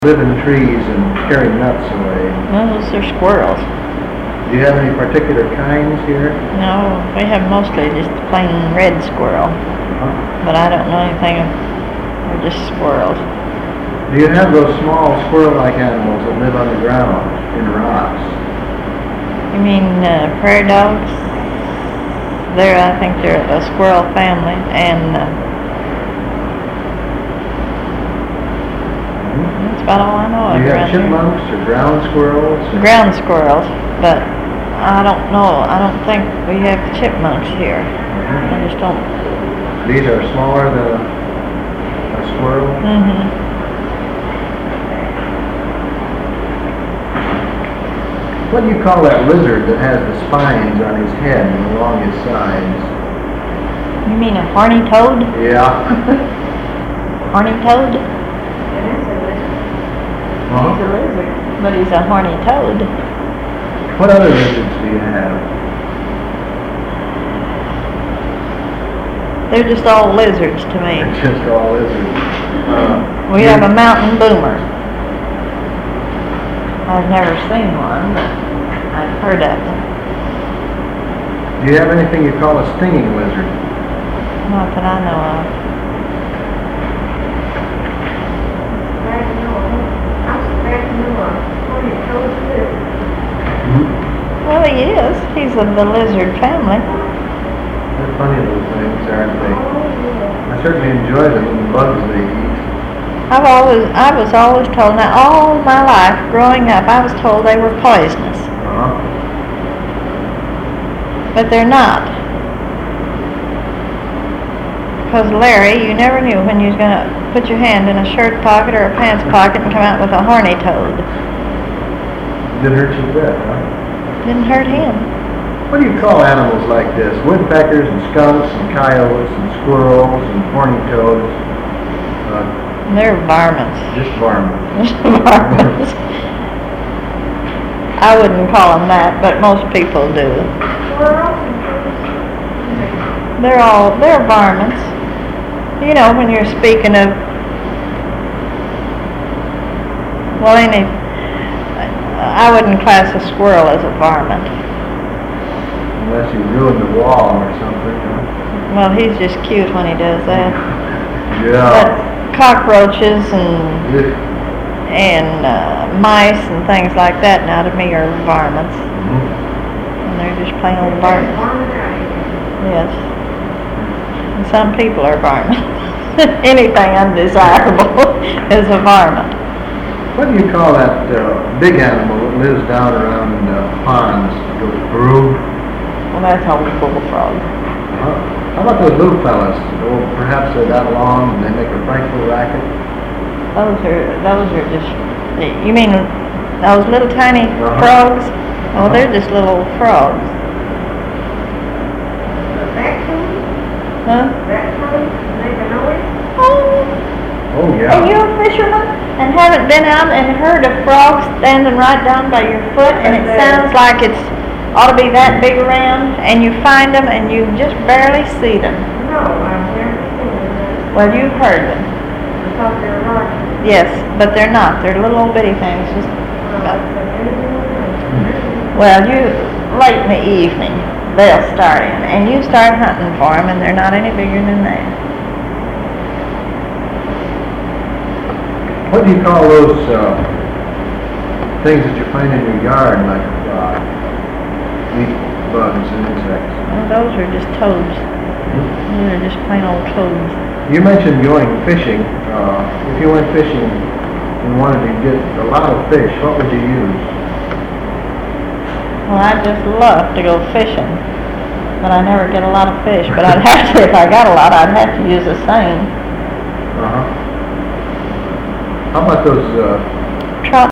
live in trees and carry nuts away. Those are squirrels. Do you have any particular kinds here? No, we have mostly just plain red squirrel. But I don't know anything. They're just squirrels. Do you have those small squirrel-like animals that live underground in rocks? You mean prairie dogs? I think they're a squirrel family, and that's about all I know. Do you have chipmunks or ground squirrels? Ground squirrels, but I don't know. I don't think we have chipmunks here. I just don't. These are smaller than a squirrel? Mm-hmm. What do you call that lizard that has the spines on his head and along his sides? You mean a horny toad? Yeah. Horny toad? Uh-huh. He's a lizard, but he's a horny toad. What other lizards do you have? They're just all lizards to me. They're just all lizards. We have a mountain boomer. I've never seen one, but I've heard of them. Do you have anything you call a stinging lizard? Not that I know of. Well, he is. He's of the lizard family. They're funny little things, aren't they? I certainly enjoy them and the bugs they eat. I was always told, now all my life growing up, I was told they were poisonous. But they're not. Because Larry, you never knew when you was going to put your hand in a shirt pocket or a pants pocket and come out with a horny toad. Didn't hurt you a bit, huh? Didn't hurt him. What do you call animals like this? Woodpeckers and skunks and coyotes and squirrels and horny toads? They're varmints. Just varmints. Just varmints. I wouldn't call them that, but most people do. They're varmints. You know, when you're speaking of, well, I wouldn't class a squirrel as a varmint. Unless you ruin the wall or something, huh? Well, he's just cute when he does that. Yeah. But cockroaches and mice and things like that now to me are varmints. And they're just plain old varmints. Yes. And some people are varmints. Anything undesirable is a varmint. What do you call that big animal that lives down around ponds? Goes brood? Well, that's a bullfrog. How about those little fellas? Oh, perhaps they're that long and they make a frightful racket? Those are just, you mean those little tiny frogs? Oh, they're just little frogs. Huh? Oh, yeah. Are you a fisherman and haven't been out and heard a frog standing right down by your foot and it sounds like it's ought to be that big around, and you find them and you just barely see them? No, I've never seen them. Well, you've heard them. I thought they were large. Yes, but they're not. They're little old bitty things. Just well, late in the evening, they'll start in, and you start hunting for them, and they're not any bigger than that. What do you call those things that you find in your yard, like meat bugs and insects? Well, those are just toads. They're just plain old toads. You mentioned going fishing. If you went fishing and wanted to get a lot of fish, what would you use? Well, I just love to go fishing, but I never get a lot of fish. But I'd have to, if I got a lot, I'd have to use a seine. How about those